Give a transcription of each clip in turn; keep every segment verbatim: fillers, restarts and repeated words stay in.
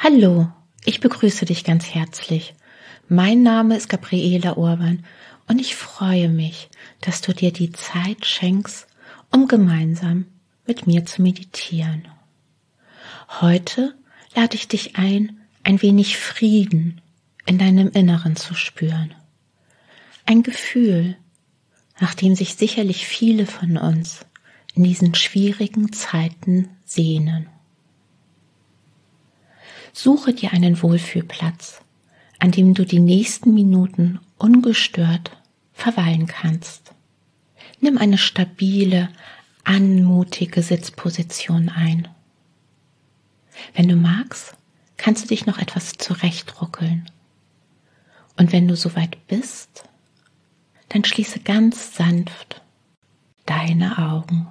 Hallo, ich begrüße dich ganz herzlich. Mein Name ist Gabriela Urban und ich freue mich, dass du dir die Zeit schenkst, um gemeinsam mit mir zu meditieren. Heute lade ich dich ein, ein wenig Frieden in deinem Inneren zu spüren. Ein Gefühl, nach dem sich sicherlich viele von uns in diesen schwierigen Zeiten sehnen. Suche dir einen Wohlfühlplatz, an dem du die nächsten Minuten ungestört verweilen kannst. Nimm eine stabile, anmutige Sitzposition ein. Wenn du magst, kannst du dich noch etwas zurechtruckeln. Und wenn du soweit bist, dann schließe ganz sanft deine Augen.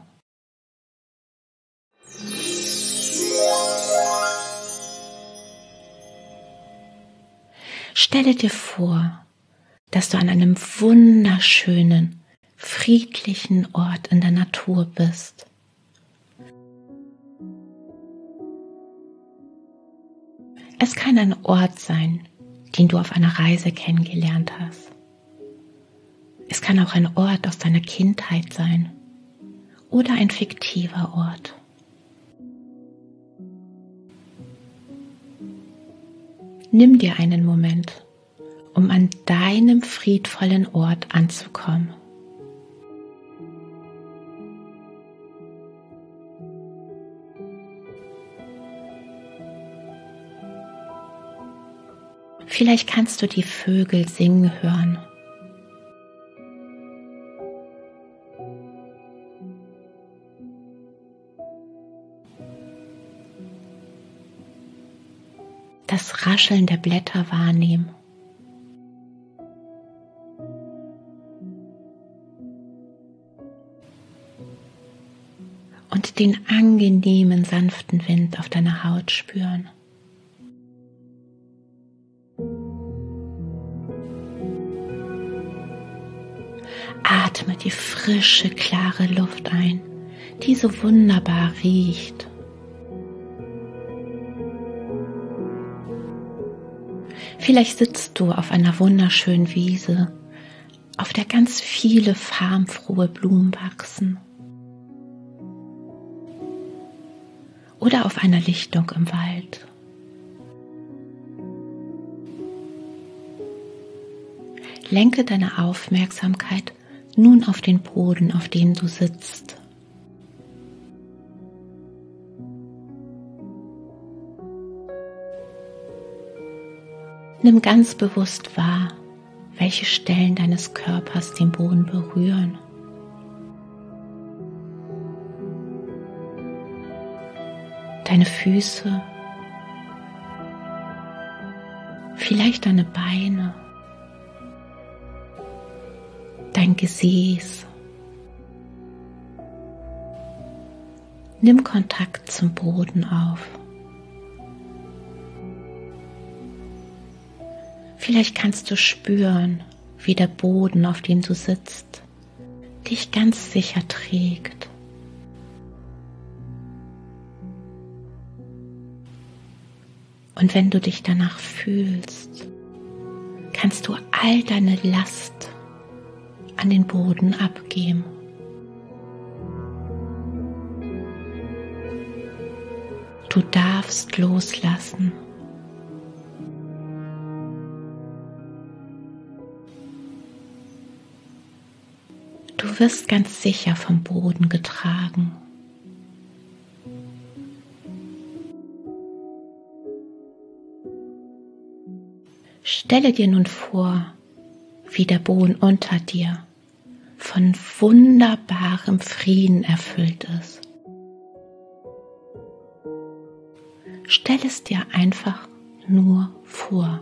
Stelle dir vor, dass du an einem wunderschönen, friedlichen Ort in der Natur bist. Es kann ein Ort sein, den du auf einer Reise kennengelernt hast. Es kann auch ein Ort aus deiner Kindheit sein oder ein fiktiver Ort. Nimm dir einen Moment, um an deinem friedvollen Ort anzukommen. Vielleicht kannst du die Vögel singen hören. Das Rascheln der Blätter wahrnehmen. Und den angenehmen, sanften Wind auf deiner Haut spüren. Atme die frische, klare Luft ein, die so wunderbar riecht. Vielleicht sitzt du auf einer wunderschönen Wiese, auf der ganz viele farbenfrohe Blumen wachsen. Oder auf einer Lichtung im Wald. Lenke deine Aufmerksamkeit nun auf den Boden, auf dem du sitzt. Nimm ganz bewusst wahr, welche Stellen deines Körpers den Boden berühren. Deine Füße, vielleicht deine Beine, dein Gesäß. Nimm Kontakt zum Boden auf. Vielleicht kannst du spüren, wie der Boden, auf dem du sitzt, dich ganz sicher trägt. Und wenn du dich danach fühlst, kannst du all deine Last an den Boden abgeben. Du darfst loslassen. Du wirst ganz sicher vom Boden getragen. Stelle dir nun vor, wie der Boden unter dir von wunderbarem Frieden erfüllt ist. Stell es dir einfach nur vor.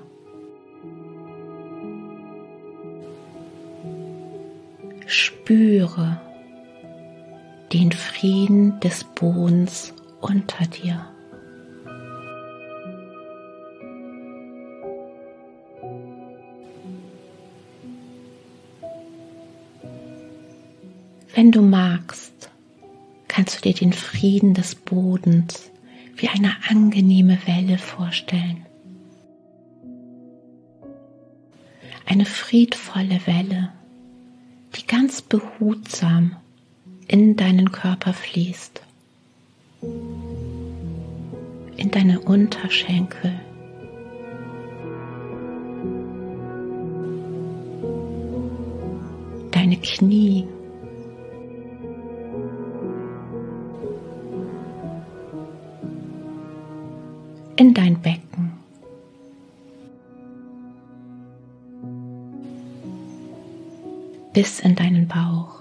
Spüre den Frieden des Bodens unter dir. Wenn du magst, kannst du dir den Frieden des Bodens wie eine angenehme Welle vorstellen. Eine friedvolle Welle, die ganz behutsam in deinen Körper fließt, in deine Unterschenkel, deine Knie, in dein Becken, bis in deinen Bauch.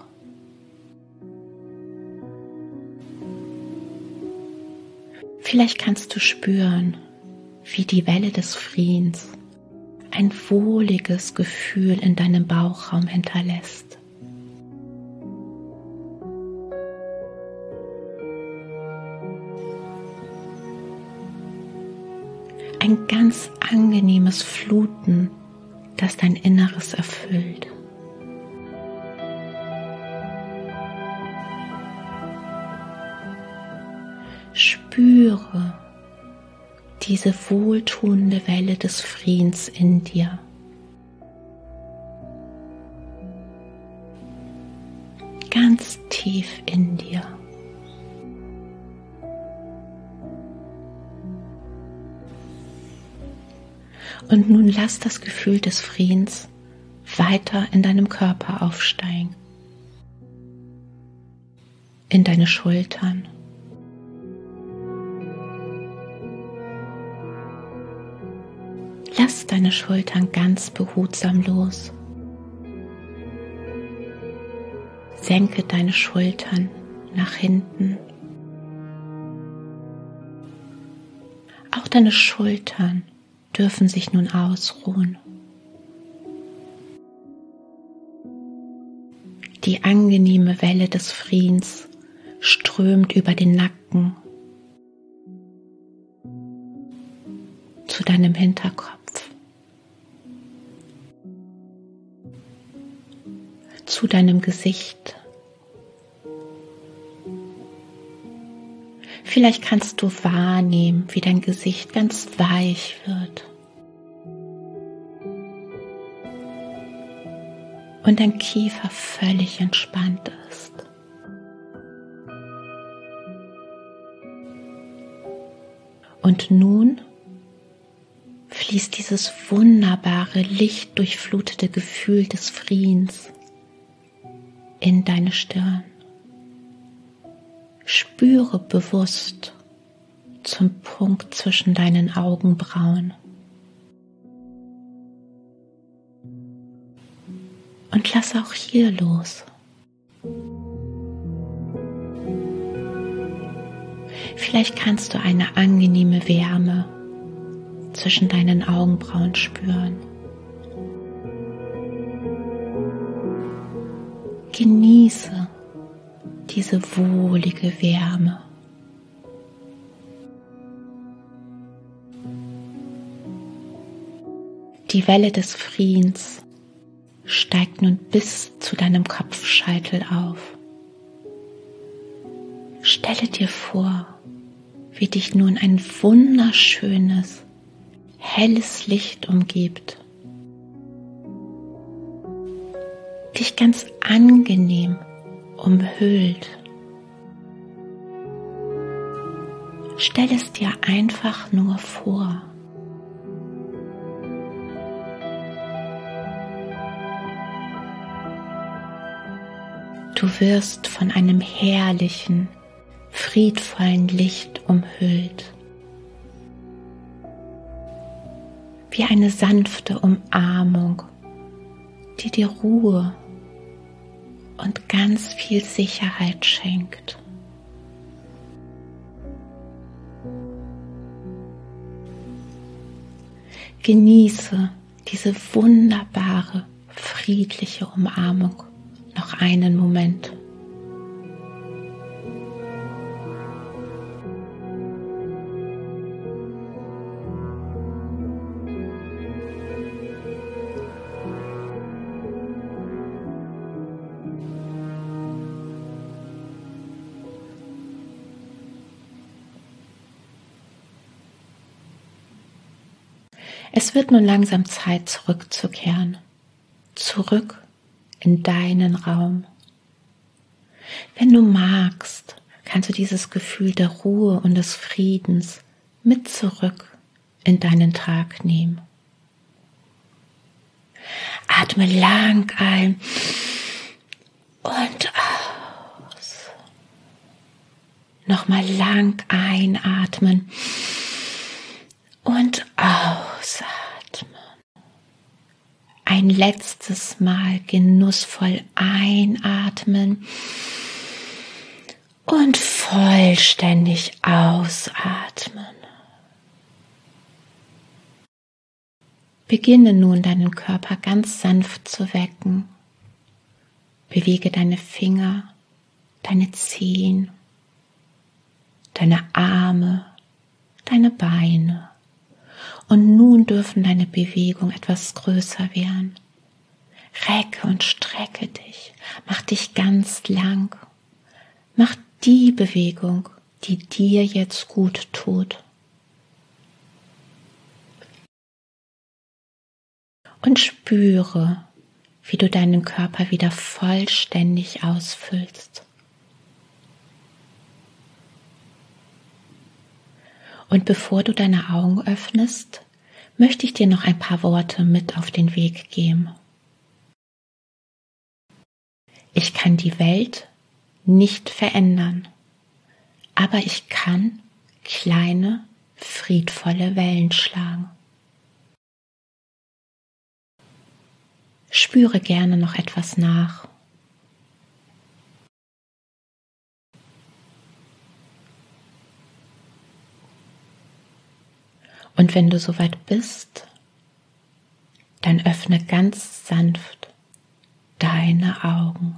Vielleicht kannst du spüren, wie die Welle des Friedens ein wohliges Gefühl in deinem Bauchraum hinterlässt. Ein ganz angenehmes Fluten, das dein Inneres erfüllt. Spüre diese wohltuende Welle des Friedens in dir. Ganz tief in dir. Und nun lass das Gefühl des Friedens weiter in deinem Körper aufsteigen. In deine Schultern. Lass deine Schultern ganz behutsam los. Senke deine Schultern nach hinten. Auch deine Schultern dürfen sich nun ausruhen. Die angenehme Welle des Friedens strömt über den Nacken zu deinem Hinterkopf, zu deinem Gesicht. Vielleicht kannst du wahrnehmen, wie dein Gesicht ganz weich wird und dein Kiefer völlig entspannt ist. Und nun fließt dieses wunderbare, lichtdurchflutete Gefühl des Friedens in deine Stirn. Spüre bewusst zum Punkt zwischen deinen Augenbrauen. Und lass auch hier los. Vielleicht kannst du eine angenehme Wärme zwischen deinen Augenbrauen spüren. Genieße diese wohlige Wärme. Die Welle des Friedens steigt nun bis zu deinem Kopfscheitel auf. Stelle dir vor, wie dich nun ein wunderschönes, helles Licht umgibt, dich ganz angenehm umhüllt. Stell es dir einfach nur vor. Du wirst von einem herrlichen, friedvollen Licht umhüllt. Wie eine sanfte Umarmung, die dir Ruhe und ganz viel Sicherheit schenkt. Genieße diese wunderbare, friedliche Umarmung noch einen Moment. Es wird nun langsam Zeit, zurückzukehren. Zurück in deinen Raum. Wenn du magst, kannst du dieses Gefühl der Ruhe und des Friedens mit zurück in deinen Tag nehmen. Atme lang ein und aus. Nochmal lang einatmen und ausatmen. Ein letztes Mal genussvoll einatmen und vollständig ausatmen. Beginne nun deinen Körper ganz sanft zu wecken. Bewege deine Finger, deine Zehen, deine Arme, deine Beine. Und nun dürfen deine Bewegungen etwas größer werden. Recke und strecke dich, mach dich ganz lang. Mach die Bewegung, die dir jetzt gut tut. Und spüre, wie du deinen Körper wieder vollständig ausfüllst. Und bevor du deine Augen öffnest, möchte ich dir noch ein paar Worte mit auf den Weg geben. Ich kann die Welt nicht verändern, aber ich kann kleine, friedvolle Wellen schlagen. Spüre gerne noch etwas nach. Und wenn du soweit bist, dann öffne ganz sanft deine Augen.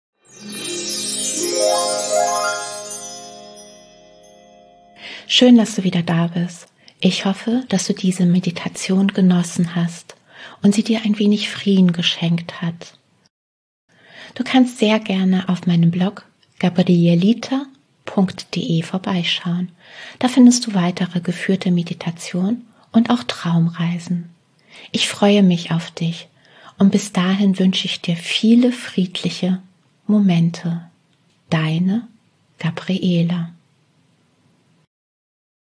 Schön, dass du wieder da bist. Ich hoffe, dass du diese Meditation genossen hast und sie dir ein wenig Frieden geschenkt hat. Du kannst sehr gerne auf meinem Blog gabrielita punkt de vorbeischauen. Da findest du weitere geführte Meditationen und auch Traumreisen. Ich freue mich auf dich und bis dahin wünsche ich dir viele friedliche Momente. Deine Gabriela.